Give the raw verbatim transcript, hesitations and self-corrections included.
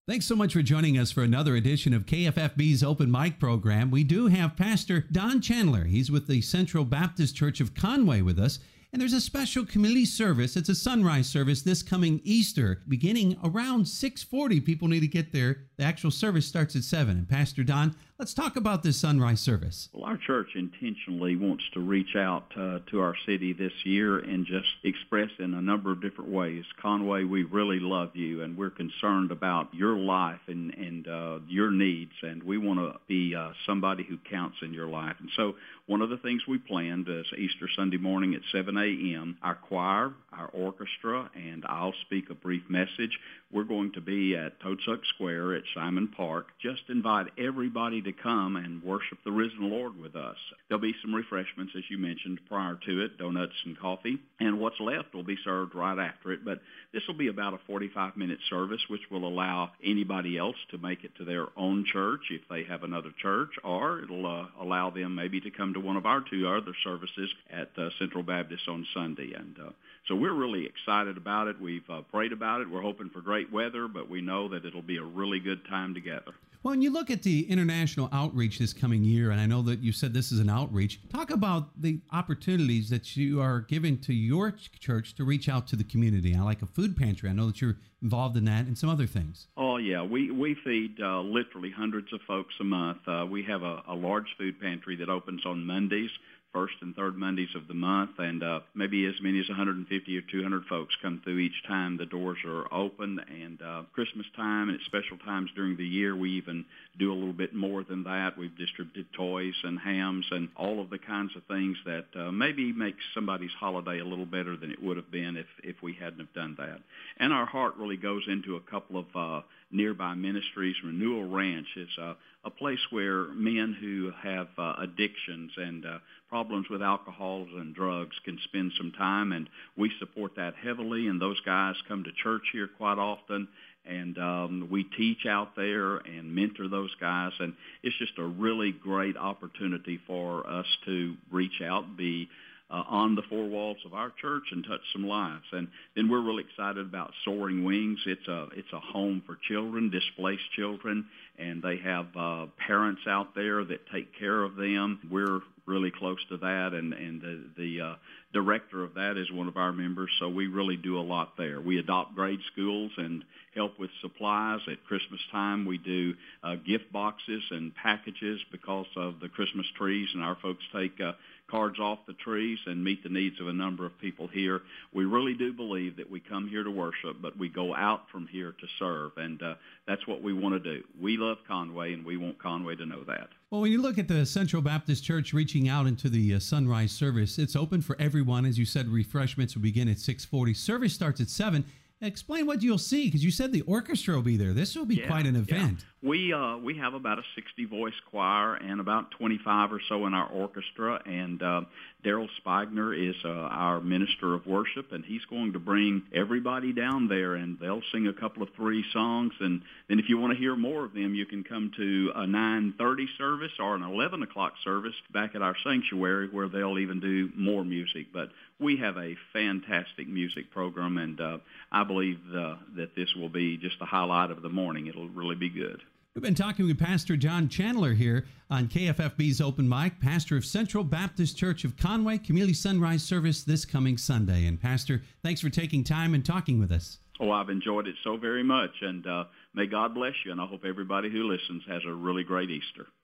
Thanks so much for joining us for another edition of K F F B's Open Mic program. We do have Pastor Don Chandler. He's with the Central Baptist Church of Conway with us. And there's a special community service. It's a sunrise service this coming Easter, beginning around six forty. People need to get there. The actual service starts at seven. And Pastor Don, let's talk about this sunrise service. Well, our church intentionally wants to reach out uh, to our city this year and just express in a number of different ways. Conway, we really love you, and we're concerned about your life and, and uh, your needs, and we want to be uh, somebody who counts in your life. And so one of the things we planned is Easter Sunday morning at seven a.m., our choir, our orchestra, and I'll speak a brief message. We're going to be at Toadsuck Square at Simon Park. Just invite everybody to come and worship the risen Lord with us. There'll be some refreshments, as you mentioned, prior to it, donuts and coffee, and what's left will be served right after it. But this will be about a forty-five minute service, which will allow anybody else to make it to their own church if they have another church, or it'll uh, allow them maybe to come to one of our two other services at uh, Central Baptist on Sunday. And uh, so we're really excited about it. We've uh, prayed about it. We're hoping for great weather, but we know that it'll be a really good time together. Well, when you look at the international outreach this coming year, and I know that you said this is an outreach, talk about the opportunities that you are giving to your ch- church to reach out to the community. I like a food pantry. I know that you're involved in that and some other things. Oh, yeah. We, we feed uh, literally hundreds of folks a month. Uh, we have a, a large food pantry that opens on Mondays, first and third Mondays of the month, and uh, maybe as many as one hundred fifty or two hundred folks come through each time the doors are open. And uh, Christmas time and at special times during the year, we even do a little bit more than that. We've distributed toys and hams and all of the kinds of things that uh, maybe makes somebody's holiday a little better than it would have been if, if we hadn't have done that. And our heart really goes into a couple of uh, nearby ministries. Renewal Ranch is uh, a place where men who have uh, addictions and uh, problems with alcohol and drugs can spend some time, and we support that heavily, and those guys come to church here quite often, and um, we teach out there and mentor those guys, and it's just a really great opportunity for us to reach out, be Uh, on the four walls of our church and touch some lives. And then we're really excited about Soaring Wings. It's a it's a home for children, displaced children, and they have uh, parents out there that take care of them. We're really close to that, and, and the, the uh, director of that is one of our members, so we really do a lot there. We adopt grade schools and help with supplies. At Christmas time, we do uh, gift boxes and packages because of the Christmas trees, and our folks take uh, cards off the trees and meet the needs of a number of people here. We really do believe that we come here to worship, but we go out from here to serve, and uh, that's what we want to do. We love Conway, and we want Conway to know that. Well, when you look at the Central Baptist Church reaching out into the uh, sunrise service, it's open for everyone. As you said, refreshments will begin at six forty. Service starts at seven. Explain what you'll see, because you said the orchestra will be there. This will be yeah, quite an event. Yeah. We uh, we have about a sixty-voice choir and about twenty-five or so in our orchestra, and uh, Daryl Spigner is uh, our minister of worship, and he's going to bring everybody down there, and they'll sing a couple of three songs, and then if you want to hear more of them, you can come to a nine thirty service or an eleven o'clock service back at our sanctuary where they'll even do more music. But we have a fantastic music program, and uh, I believe uh, that this will be just the highlight of the morning. It'll really be good. We've been talking with Pastor John Chandler here on K F F B's Open Mic, pastor of Central Baptist Church of Conway, Community Sunrise Service this coming Sunday. And Pastor, thanks for taking time and talking with us. Oh, I've enjoyed it so very much, and uh, may God bless you, and I hope everybody who listens has a really great Easter.